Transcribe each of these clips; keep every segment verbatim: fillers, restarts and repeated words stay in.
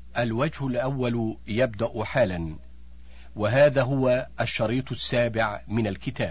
الوجه الأول يبدأ حالا، وهذا هو الشريط السابع من الكتاب.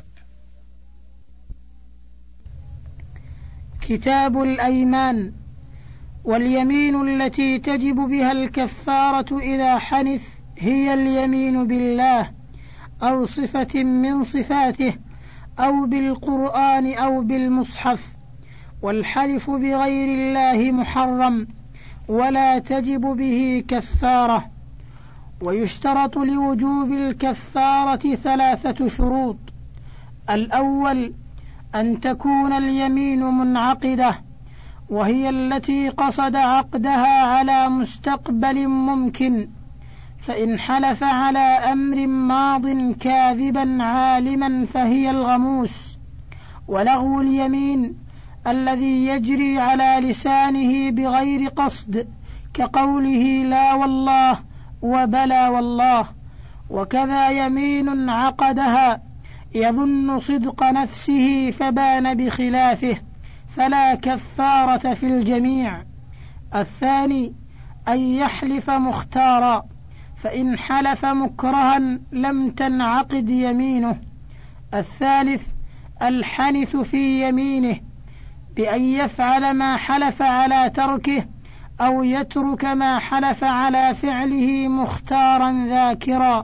كتاب الأيمان. واليمين التي تجب بها الكفارة إذا حنث هي اليمين بالله أو صفة من صفاته أو بالقرآن أو بالمصحف، والحلف بغير الله محرم ولا تجب به كفارة. ويشترط لوجوب الكفارة ثلاثة شروط: الأول أن تكون اليمين منعقدة، وهي التي قصد عقدها على مستقبل ممكن، فإن حلف على أمر ماض كاذبا عالما فهي الغموس. ولغو اليمين الذي يجري على لسانه بغير قصد، كقوله لا والله وبلا والله. وكذا يمين عقدها يظن صدق نفسه فبان بخلافه، فلا كفارة في الجميع. الثاني أن يحلف مختارا، فإن حلف مكرها لم تنعقد يمينه. الثالث الحنث في يمينه بأن يفعل ما حلف على تركه أو يترك ما حلف على فعله مختارا ذاكرا،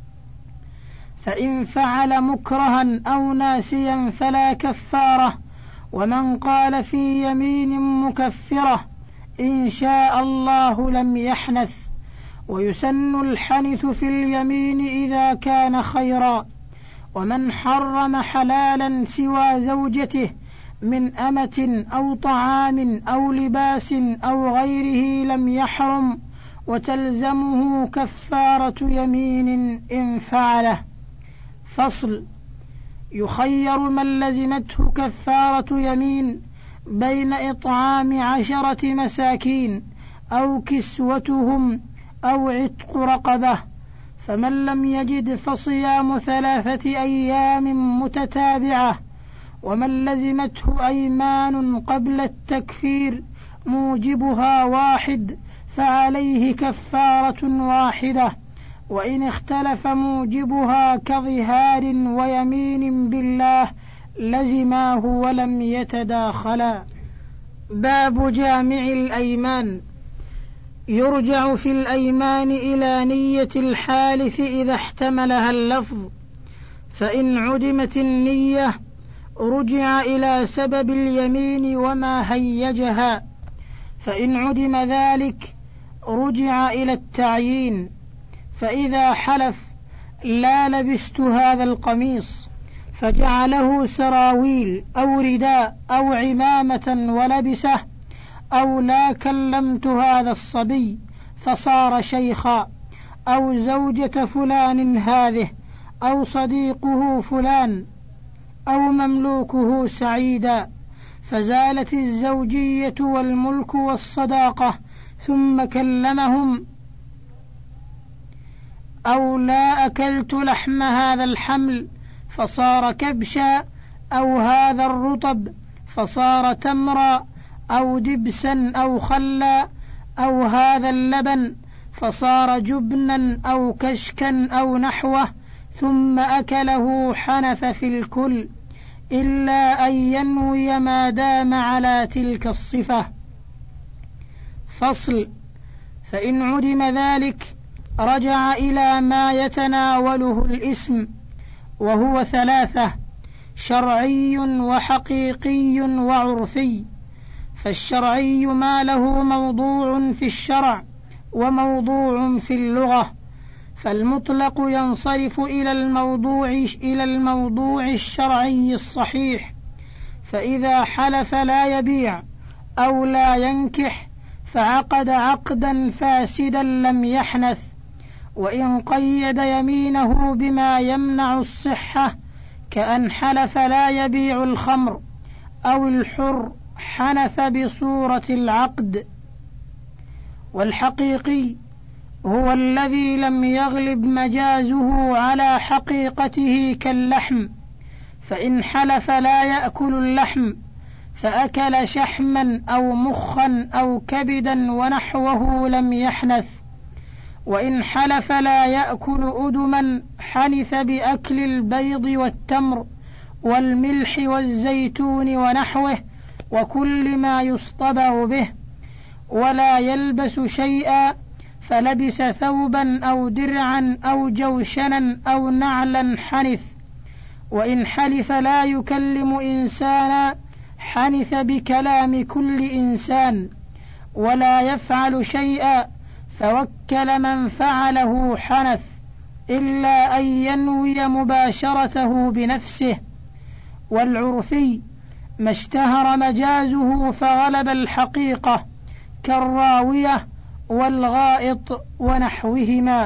فإن فعل مكرها أو ناسيا فلا كفارة. ومن قال في يمين مكفرة إن شاء الله لم يحنث. ويسن الحنث في اليمين إذا كان خيرا. ومن حرم حلالا سوى زوجته من أمة أو طعام أو لباس أو غيره لم يحرم، وتلزمه كفارة يمين إن فعله. فصل: يخير من لزمته كفارة يمين بين إطعام عشرة مساكين أو كسوتهم أو عتق رقبة، فمن لم يجد فصيام ثلاثة أيام متتابعة. ومن لزمته أيمان قبل التكفير موجبها واحد فعليه كفارة واحدة، وإن اختلف موجبها كظهار ويمين بالله لزماه ولم يتداخلا. باب جامع الأيمان. يرجع في الأيمان إلى نية الحالف إذا احتملها اللفظ، فإن عدمت النية رجع إلى سبب اليمين وما هيجها، فإن عدم ذلك رجع إلى التعيين. فإذا حلف لا لبست هذا القميص فجعله سراويل أو رداء أو عمامة ولبسه، أو لا كلمت هذا الصبي فصار شيخا، أو زوجة فلان هذه، أو صديقه فلان، أو مملوكه سعيدا، فزالت الزوجية والملك والصداقة ثم كلمهم. أو لا أكلت لحم هذا الحمل فصار كبشا، أو هذا الرطب فصار تمرا، أو دبسا أو خلا، أو هذا اللبن فصار جبنا أو كشكا أو نحوه، ثم أكله حنث في الكل، إلا أن ينوي ما دام على تلك الصفة. فصل: فإن عدم ذلك رجع إلى ما يتناوله الاسم، وهو ثلاثة: شرعي وحقيقي وعرفي. فالشرعي ما له موضوع في الشرع وموضوع في اللغة، فالمطلق ينصرف إلى الموضوع إلى الموضوع الشرعي الصحيح. فإذا حلف لا يبيع أو لا ينكح فعقد عقدا فاسدا لم يحنث. وإن قيد يمينه بما يمنع الصحة كأن حلف لا يبيع الخمر أو الحر حنث بصورة العقد. والحقيقي هو الذي لم يغلب مجازه على حقيقته كاللحم، فإن حلف لا يأكل اللحم فأكل شحما أو مخا أو كبدا ونحوه لم يحنث. وإن حلف لا يأكل أدما حنث بأكل البيض والتمر والملح والزيتون ونحوه وكل ما يصطبع به، ولا يلبس شيئا فلبس ثوبا أو درعا أو جوشنا أو نعلا حنث. وإن حلف لا يكلم إنسانا حنث بكلام كل إنسان، ولا يفعل شيئا فوكل من فعله حنث، إلا أن ينوي مباشرته بنفسه. والعرفي ما اشتهر مجازه فغلب الحقيقة كالراوية والغائط ونحوهما.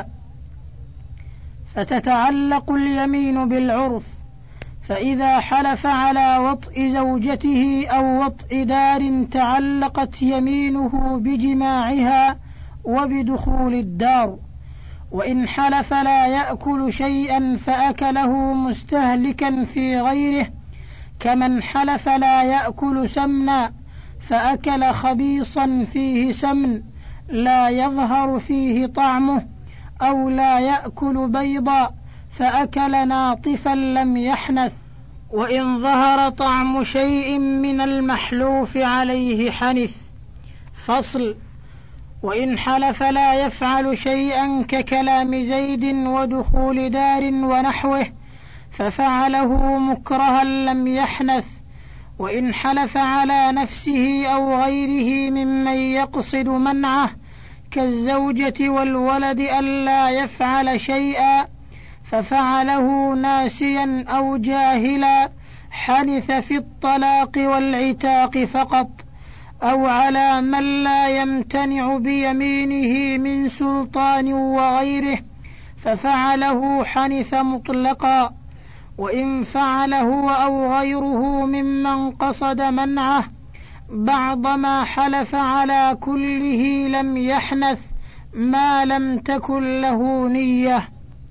فتتعلق اليمين بالعرف، فإذا حلف على وطء زوجته أو وطء دار تعلقت يمينه بجماعها وبدخول الدار. وإن حلف لا يأكل شيئا فأكله مستهلكا في غيره، كمن حلف لا يأكل سمنا فأكل خبيصا فيه سمن لا يظهر فيه طعمه، أو لا يأكل بيضا فأكل ناطفا لم يحنث، وإن ظهر طعم شيء من المحلوف عليه حنث. فصل. وإن حلف لا يفعل شيئا ككلام زيد ودخول دار ونحوه ففعله مكرها لم يحنث. وإن حلف على نفسه أو غيره ممن يقصد منعه كالزوجة والولد ألا يفعل شيئا ففعله ناسيا أو جاهلا حنث في الطلاق والعتاق فقط، أو على من لا يمتنع بيمينه من سلطان وغيره ففعله حنث مطلقا. وإن فعل هو أو غيره ممن قصد منعه بعض ما حلف على كله لم يحنث ما لم تكن له نية.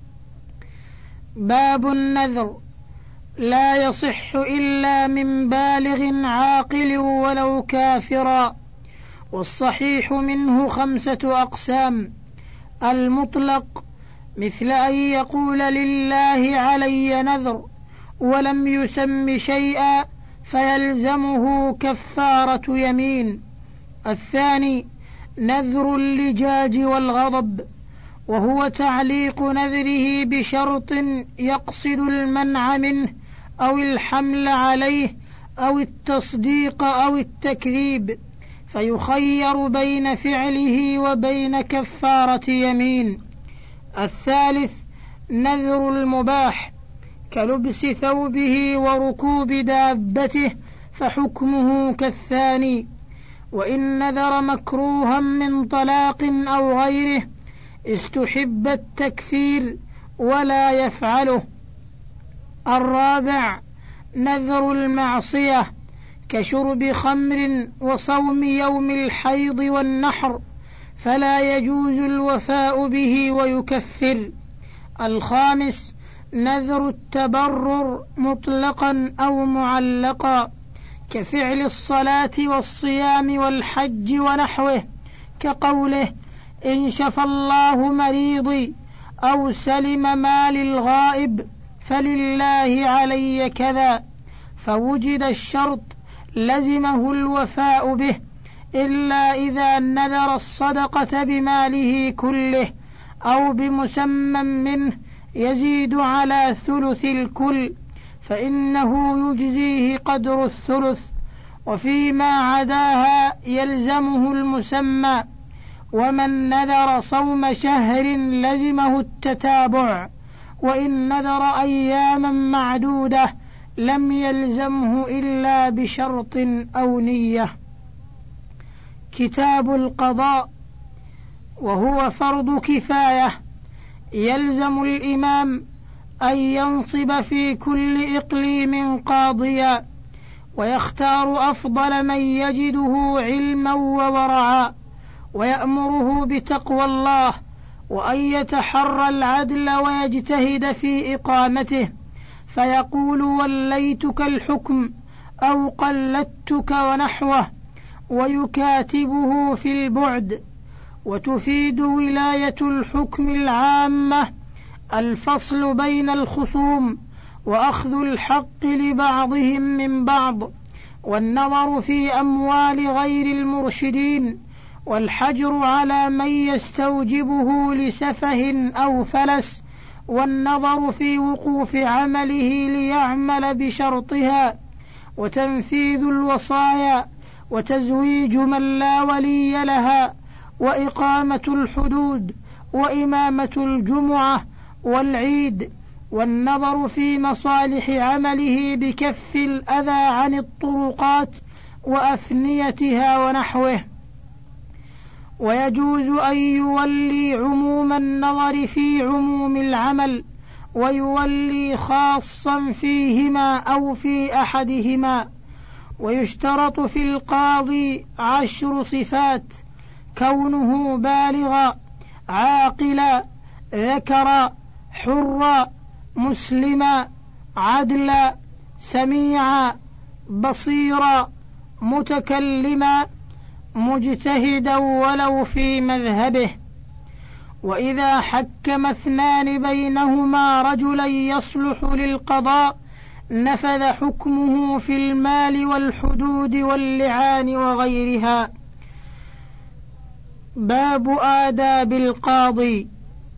باب النذر. لا يصح إلا من بالغ عاقل ولو كافرا، والصحيح منه خمسة أقسام. المطلق مثل أن يقول لله علي نذر ولم يسم شيئا فيلزمه كفارة يمين. الثاني نذر اللجاج والغضب، وهو تعليق نذره بشرط يقصد المنع منه أو الحمل عليه أو التصديق أو التكذيب، فيخير بين فعله وبين كفارة يمين. الثالث نذر المباح كلبس ثوبه وركوب دابته، فحكمه كالثاني. وإن نذر مكروها من طلاق أو غيره استحب التكفير ولا يفعله. الرابع نذر المعصية كشرب خمر وصوم يوم الحيض والنحر، فلا يجوز الوفاء به ويكفر. الخامس نذر التبرر مطلقا أو معلقا كفعل الصلاة والصيام والحج ونحوه، كقوله إن شفى الله مريضي أو سلم مال الغائب فلله علي كذا، فوجد الشرط لزمه الوفاء به، إلا إذا نذر الصدقة بماله كله أو بمسمى منه يزيد على ثلث الكل، فإنه يجزيه قدر الثلث، وفيما عداها يلزمه المسمى. ومن نذر صوم شهر لزمه التتابع، وإن نذر أياما معدودة لم يلزمه إلا بشرط أو نية. كتاب القضاء، وهو فرض كفاية، يلزم الإمام أن ينصب في كل إقليم قاضيا، ويختار أفضل من يجده علما وورعا، ويأمره بتقوى الله، وأن يتحرى العدل ويجتهد في إقامته، فيقول وليتك الحكم أو قلدتك ونحوه، ويكاتبه في البعد. وتفيد ولاية الحكم العامة الفصل بين الخصوم وأخذ الحق لبعضهم من بعض، والنظر في أموال غير المرشدين، والحجر على من يستوجبه لسفه أو فلس، والنظر في وقوف عمله ليعمل بشرطها، وتنفيذ الوصايا، وتزويج من لا ولي لها، وإقامة الحدود، وإمامة الجمعة والعيد، والنظر في مصالح عمله بكف الأذى عن الطرقات وأفنيتها ونحوه. ويجوز أن يولي عموم النظر في عموم العمل، ويولي خاصا فيهما أو في أحدهما. ويشترط في القاضي عشر صفات: كونه بالغا، عاقلا، ذكرا، حرا، مسلما، عدلا، سميعا، بصيرا، متكلما، مجتهدا ولو في مذهبه. وإذا حكم اثنان بينهما رجلا يصلح للقضاء نفذ حكمه في المال والحدود واللعان وغيرها. باب آداب القاضي.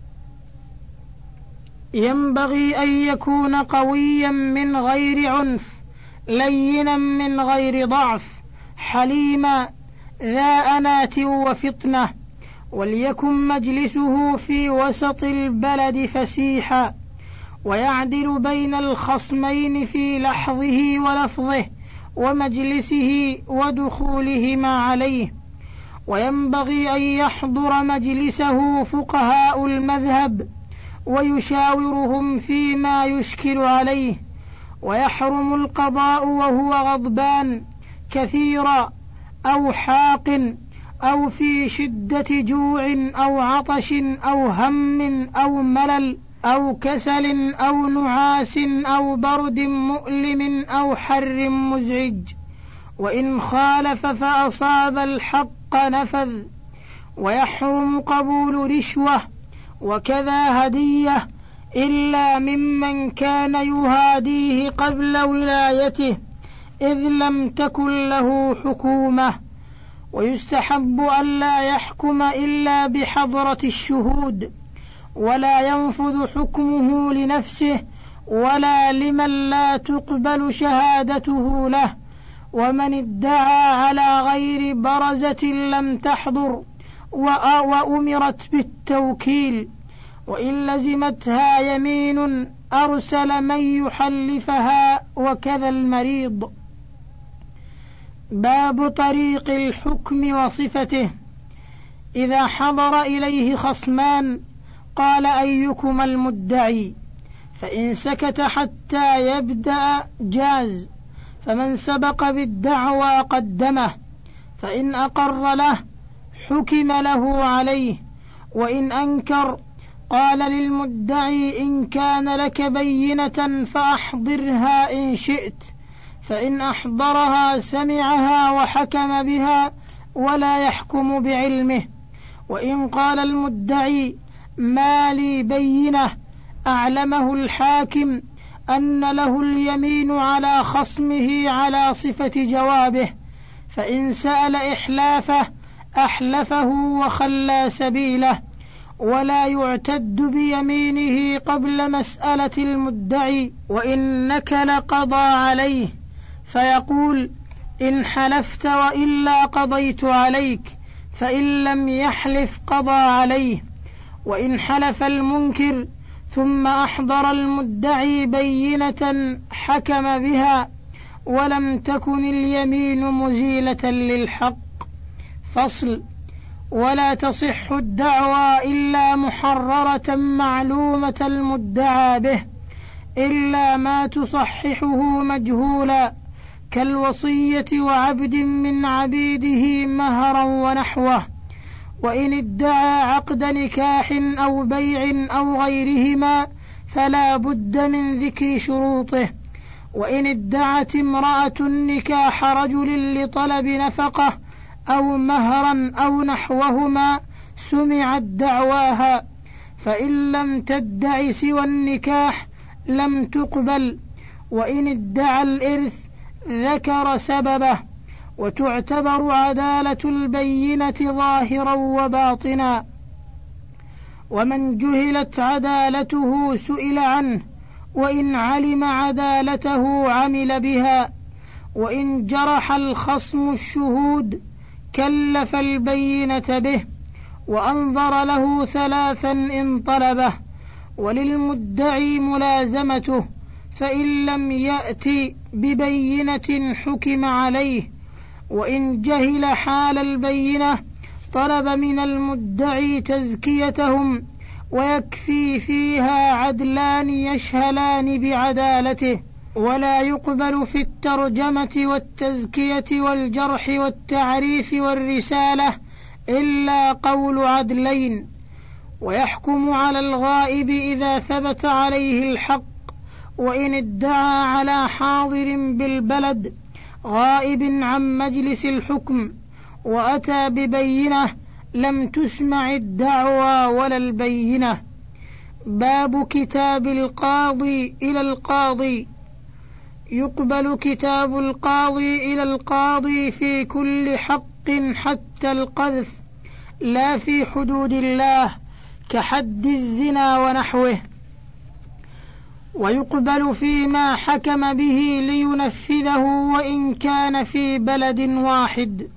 ينبغي أن يكون قويا من غير عنف، لينا من غير ضعف، حليما، ذا أناة وفطنة، وليكن مجلسه في وسط البلد فسيحا، ويعدل بين الخصمين في لحظه ولفظه ومجلسه ودخولهما عليه. وينبغي أن يحضر مجلسه فقهاء المذهب ويشاورهم فيما يشكل عليه. ويحرم القضاء وهو غضبان كثيرا أو حاق أو في شدة جوع أو عطش أو هم أو ملل أو كسل أو نعاس أو برد مؤلم أو حر مزعج. وإن خالف فأصاب الحق نفذ. ويحرم قبول رشوة وكذا هدية إلا ممن كان يهاديه قبل ولايته إذ لم تكن له حكومة. ويستحب أن لا يحكم إلا بحضرة الشهود، ولا ينفذ حكمه لنفسه ولا لمن لا تقبل شهادته له. ومن ادعى على غير برزة لم تحضر وأمرت بالتوكيل، وإن لزمتها يمين أرسل من يحلفها، وكذا المريض. باب طريق الحكم وصفته. إذا حضر إليه خصمان قال أيكما المدعي، فإن سكت حتى يبدأ جاز، فمن سبق بالدعوى قدمه، فإن أقر له حكم له عليه، وإن أنكر قال للمدعي إن كان لك بينة فأحضرها إن شئت، فإن أحضرها سمعها وحكم بها ولا يحكم بعلمه. وإن قال المدعي ما لي بينة أعلمه الحاكم أن له اليمين على خصمه على صفة جوابه، فإن سأل إحلافه أحلفه وخلى سبيله، ولا يعتد بيمينه قبل مسألة المدعي. وإن نكل قضى عليه، فيقول إن حلفت وإلا قضيت عليك، فإن لم يحلف قضى عليه. وإن حلف المنكر ثم أحضر المدعي بينة حكم بها ولم تكن اليمين مزيلة للحق. فصل. ولا تصح الدعوى إلا محررة معلومة المدعى به، إلا ما تصححه مجهولا، كالوصية وعبد من عبيده مهرا ونحوه. وإن ادعى عقد نكاح أو بيع أو غيرهما فلا بد من ذكر شروطه. وإن ادعت امرأة نكاح رجل لطلب نفقة أو مهرا أو نحوهما سمعت دعواها، فإن لم تدع سوى النكاح لم تقبل، وإن ادعى الإرث ذكر سببه، وتعتبر عدالة البينة ظاهرا وباطنا. ومن جهلت عدالته سئل عنه، وإن علم عدالته عمل بها، وإن جرح الخصم الشهود كلف البينة به، وأنظر له ثلاثا إن طلبه، وللمدعي ملازمته، فإن لم يأت ببينة حكم عليه، وإن جهل حال البينة طلب من المدعي تزكيتهم، ويكفي فيها عدلان يشهلان بعدالته، ولا يقبل في الترجمة والتزكية والجرح والتعريف والرسالة إلا قول عدلين. ويحكم على الغائب إذا ثبت عليه الحق، وإن ادعى على حاضر بالبلد غائب عن مجلس الحكم وأتى ببينة لم تسمع الدعوى ولا البينة. باب كتاب القاضي إلى القاضي. يقبل كتاب القاضي إلى القاضي في كل حق حتى القذف، لا في حدود الله كحد الزنا ونحوه. ويقبل فيما حكم به لينفذه وإن كان في بلد واحد،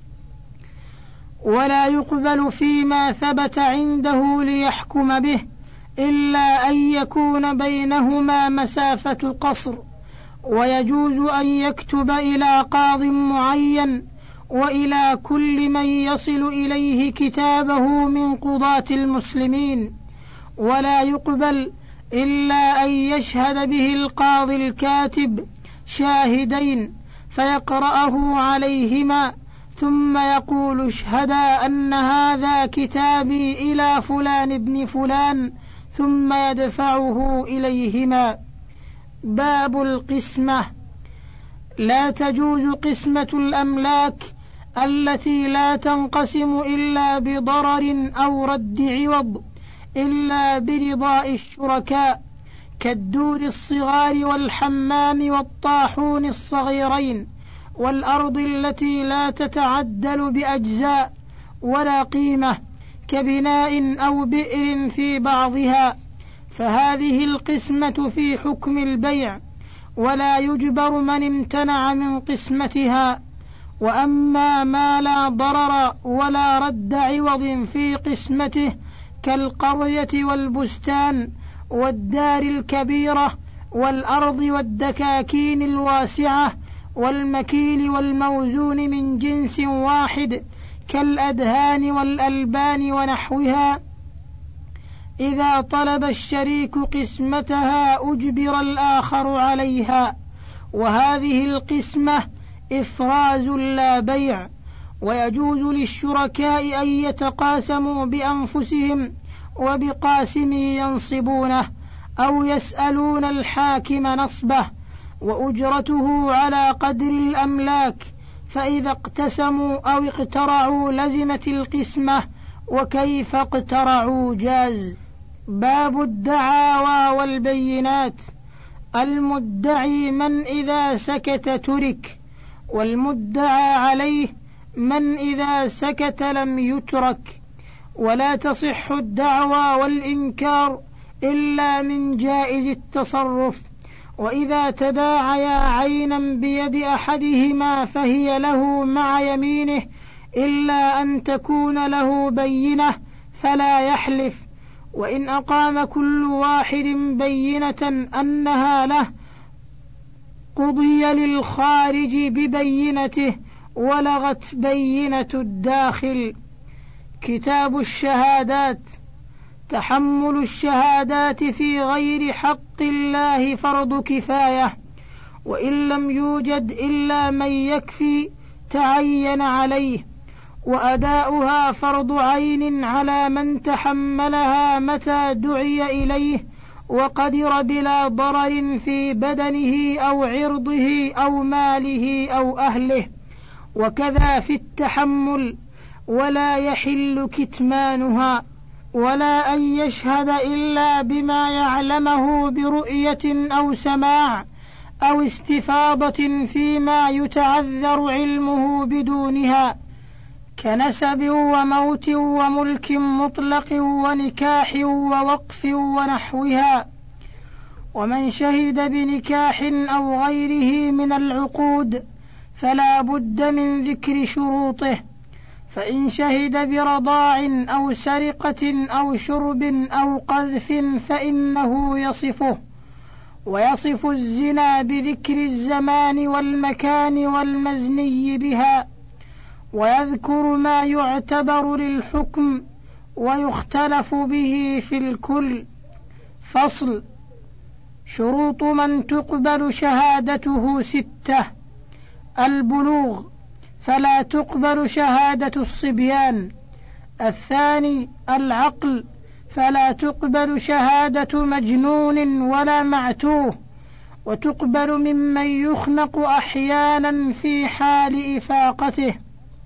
ولا يقبل فيما ثبت عنده ليحكم به إلا أن يكون بينهما مسافة قصر، ويجوز أن يكتب إلى قاض معين وإلى كل من يصل إليه كتابه من قضاة المسلمين، ولا يقبل إلا أن يشهد به القاضي الكاتب شاهدين فيقرأه عليهما ثم يقول اشهدا أن هذا كتابي إلى فلان ابن فلان، ثم يدفعه إليهما. باب القسمة. لا تجوز قسمة الأملاك التي لا تنقسم إلا بضرر أو رد عوض إلا برضاء الشركاء، كالدور الصغار والحمام والطاحون الصغيرين، والأرض التي لا تتعدل بأجزاء ولا قيمة، كبناء أو بئر في بعضها، فهذه القسمة في حكم البيع، ولا يجبر من امتنع من قسمتها. وأما ما لا ضرر ولا رد عوض في قسمته كالقرية والبستان والدار الكبيرة والأرض والدكاكين الواسعة والمكيل والموزون من جنس واحد كالأدهان والألبان ونحوها، إذا طلب الشريك قسمتها أجبر الآخر عليها، وهذه القسمة إفراز لا بيع. ويجوز للشركاء أن يتقاسموا بأنفسهم وبقاسم ينصبونه أو يسألون الحاكم نصبه، وأجرته على قدر الأملاك، فإذا اقتسموا أو اقترعوا لزمت القسمة، وكيف اقترعوا جاز. باب الدعاوى والبينات. المدعي من إذا سكت ترك، والمدعى عليه من إذا سكت لم يترك. ولا تصح الدعوى والإنكار إلا من جائز التصرف، وإذا تداعيا عينا بيد أحدهما فهي له مع يمينه إلا أن تكون له بينة فلا يحلف، وإن أقام كل واحد بينة أنها له قضي للخارج ببينته ولغت بينة الداخل. كتاب الشهادات. تحمل الشهادات في غير حق الله فرض كفاية، وإن لم يوجد إلا من يكفي تعين عليه، وأداؤها فرض عين على من تحملها متى دعي إليه وقدر بلا ضرر في بدنه أو عرضه أو ماله أو أهله، وكذا في التحمل، ولا يحل كتمانها، ولا أن يشهد إلا بما يعلمه برؤية أو سماع أو استفاضة فيما يتعذر علمه بدونها، كنسب وموت وملك مطلق ونكاح ووقف ونحوها. ومن شهد بنكاح أو غيره من العقود فلا بد من ذكر شروطه، فإن شهد برضاع أو سرقة أو شرب أو قذف فإنه يصفه، ويصف الزنا بذكر الزمان والمكان والمزني بها، ويذكر ما يعتبر للحكم ويختلف به في الكل. فصل. شروط من تقبل شهادته ستة: البلوغ، فلا تقبل شهادة الصبيان. الثاني العقل، فلا تقبل شهادة مجنون ولا معتوه، وتقبل ممن يخنق أحيانا في حال إفاقته.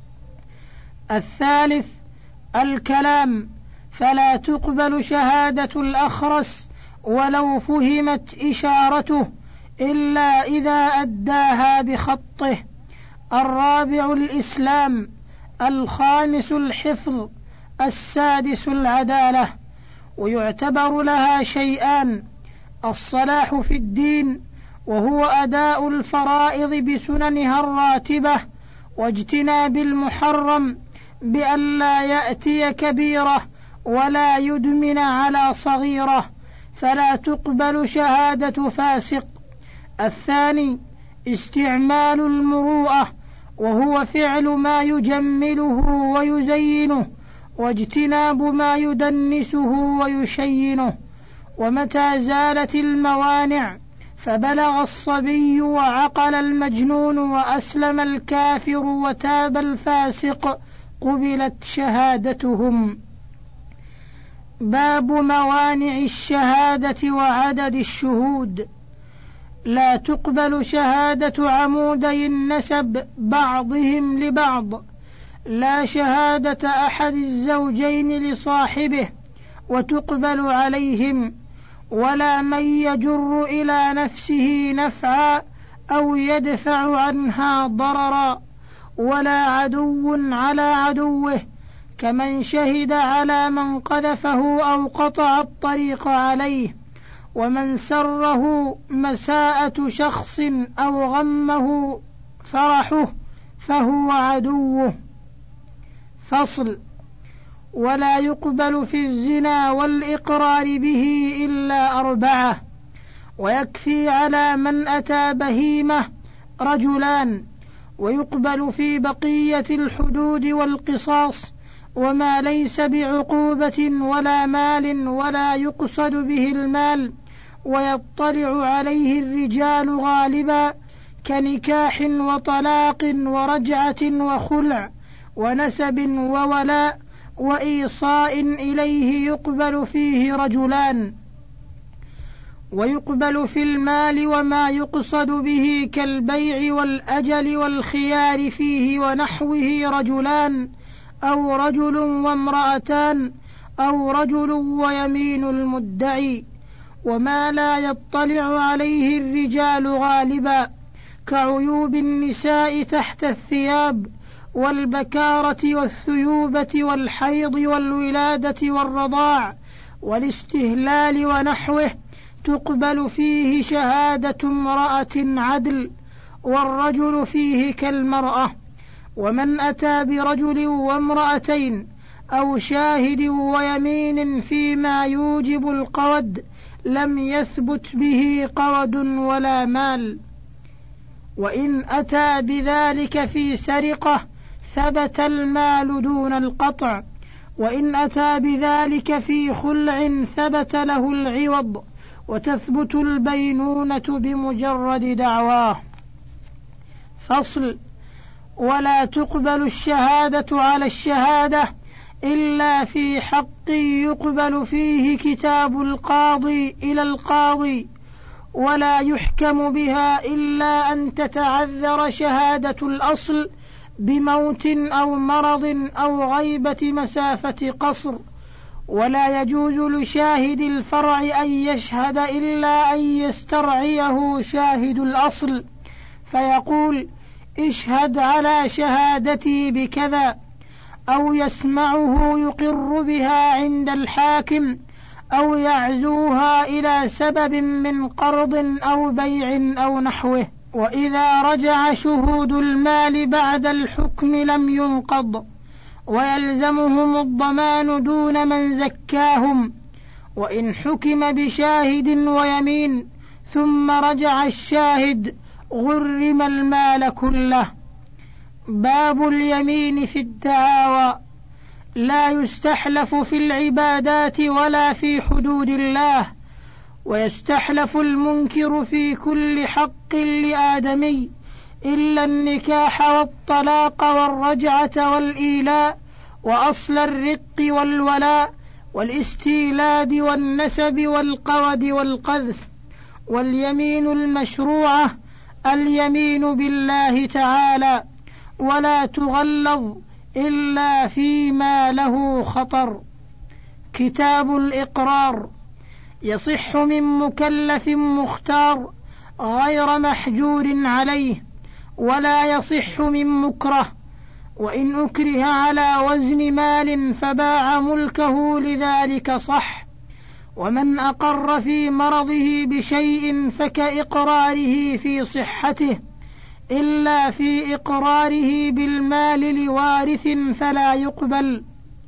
الثالث الكلام، فلا تقبل شهادة الأخرس ولو فهمت إشارته إلا إذا أداها بخطه. الرابع الإسلام. الخامس الحفظ. السادس العدالة. ويعتبر لها شيئان: الصلاح في الدين، وهو أداء الفرائض بسننها الراتبة، واجتناب المحرم بأن لا يأتي كبيرة ولا يدمن على صغيرة، فلا تقبل شهادة فاسق. الثاني استعمال المروءة، وهو فعل ما يجمله ويزينه، واجتناب ما يدنسه ويشينه. ومتى زالت الموانع فبلغ الصبي وعقل المجنون وأسلم الكافر وتاب الفاسق قبلت شهادتهم. باب موانع الشهادة وعدد الشهود. لا تقبل شهادة عمودي النسب بعضهم لبعض، لا شهادة أحد الزوجين لصاحبه وتقبل عليهم، ولا من يجر إلى نفسه نفعا أو يدفع عنها ضررا، ولا عدو على عدوه، كمن شهد على من قذفه أو قطع الطريق عليه، ومن سره مساءة شخص أو غمه فرحه فهو عدوه. فصل. ولا يقبل في الزنا والإقرار به إلا أربعة، ويكفي على من أتى بهيمة رجلان، ويقبل في بقية الحدود والقصاص وما ليس بعقوبة ولا مال ولا يقصد به المال، ويطلع عليه الرجال غالبا، كنكاح وطلاق ورجعة وخلع ونسب وولاء وإيصاء إليه يقبل فيه رجلان. ويقبل في المال وما يقصد به كالبيع والأجل والخيار فيه ونحوه رجلان، أو رجل وامرأتان، أو رجل ويمين المدعي. وما لا يطلع عليه الرجال غالبا كعيوب النساء تحت الثياب والبكارة والثيوبة والحيض والولادة والرضاع والاستهلال ونحوه، تقبل فيه شهادة امرأة عدل، والرجل فيه كالمرأة. ومن أتى برجل وامرأتين أو شاهد ويمين فيما يوجب القود لم يثبت به قود ولا مال. وإن أتى بذلك في سرقة ثبت المال دون القطع، وإن أتى بذلك في خلع ثبت له العوض، وتثبت البينونة بمجرد دعواه. فصل. ولا تقبل الشهادة على الشهادة إلا في حق يقبل فيه كتاب القاضي إلى القاضي، ولا يحكم بها إلا أن تتعذر شهادة الأصل بموت أو مرض أو غيبة مسافة قصر، ولا يجوز لشاهد الفرع أن يشهد إلا أن يسترعيه شاهد الأصل فيقول اشهد على شهادتي بكذا، أو يسمعه يقر بها عند الحاكم، أو يعزوها إلى سبب من قرض أو بيع أو نحوه. وإذا رجع شهود المال بعد الحكم لم ينقض، ويلزمهم الضمان دون من زكاهم. وإن حكم بشاهد ويمين ثم رجع الشاهد غرم المال كله. باب اليمين في الدعاوى. لا يستحلف في العبادات ولا في حدود الله، ويستحلف المنكر في كل حق لآدمي إلا النكاح والطلاق والرجعة والإيلاء وأصل الرق والولاء والاستيلاد والنسب والقود والقذف. واليمين المشروعة اليمين بالله تعالى، ولا تغلظ إلا فيما له خطر. كتاب الإقرار. يصح من مكلف مختار غير محجور عليه، ولا يصح من مكره، وإن أكره على وزن مال فباع ملكه لذلك صح. ومن أقر في مرضه بشيء فكإقراره في صحته، إلا في إقراره بالمال لوارث فلا يقبل.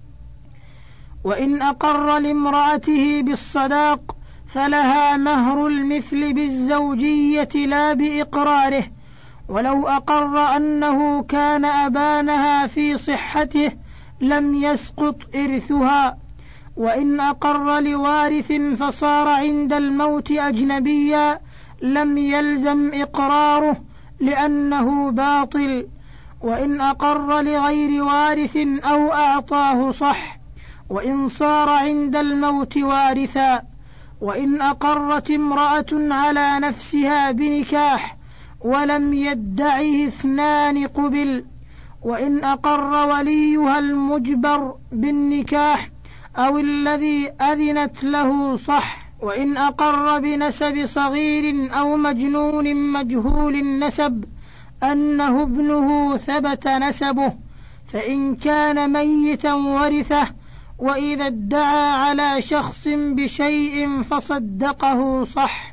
وإن أقر لامرأته بالصداق فلها مهر المثل بالزوجية لا بإقراره، ولو أقر أنه كان أبانها في صحته لم يسقط إرثها. وإن أقر لوارث فصار عند الموت أجنبيا لم يلزم إقراره لأنه باطل. وإن أقر لغير وارث أو أعطاه صح، وإن صار عند الموت وارثا. وإن أقرت امرأة على نفسها بنكاح ولم يدعه اثنان قبل. وإن أقر وليها المجبر بالنكاح أو الذي أذنت له صح. وإن أقر بنسب صغير أو مجنون مجهول النسب أنه ابنه ثبت نسبه، فإن كان ميتا ورثه. وإذا ادعى على شخص بشيء فصدقه صح.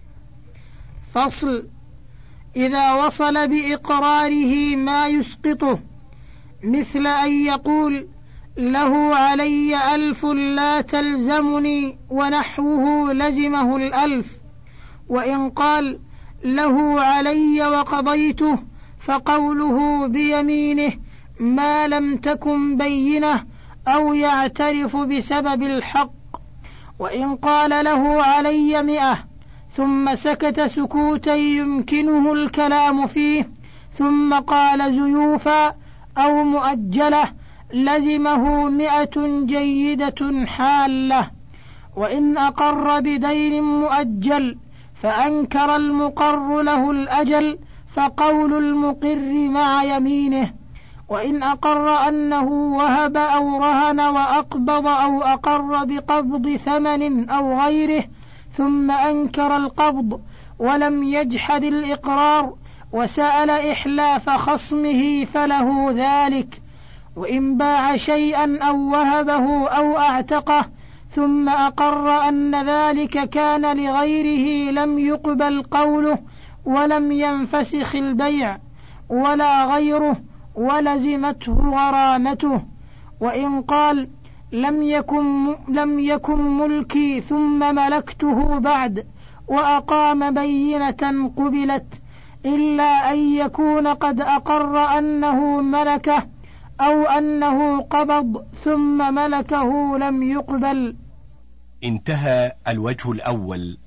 فصل. إذا وصل بإقراره ما يسقطه، مثل أن يقول له علي ألف لا تلزمني ونحوه لزمه الألف. وإن قال له علي وقضيته فقوله بيمينه ما لم تكن بينه أو يعترف بسبب الحق. وإن قال له علي مئة ثم سكت سكوتا يمكنه الكلام فيه ثم قال زيوفا أو مؤجلة لزمه مئة جيدة حالة. وإن أقر بدين مؤجل فأنكر المقر له الأجل فقول المقر مع يمينه. وإن أقر أنه وهب أو رهن وأقبض أو أقر بقبض ثمن أو غيره ثم أنكر القبض ولم يجحد الإقرار وسأل إحلاف خصمه فله ذلك. وإن باع شيئا أو وهبه أو أعتقه ثم أقر أن ذلك كان لغيره لم يقبل قوله ولم ينفسخ البيع ولا غيره ولزمته غرامته. وإن قال لم يكن, لم يكن ملكي ثم ملكته بعد وأقام بينة قبلت، إلا أن يكون قد أقر أنه ملكه أو أنه قبض ثم ملكه لم يقبل. انتهى الوجه الأول.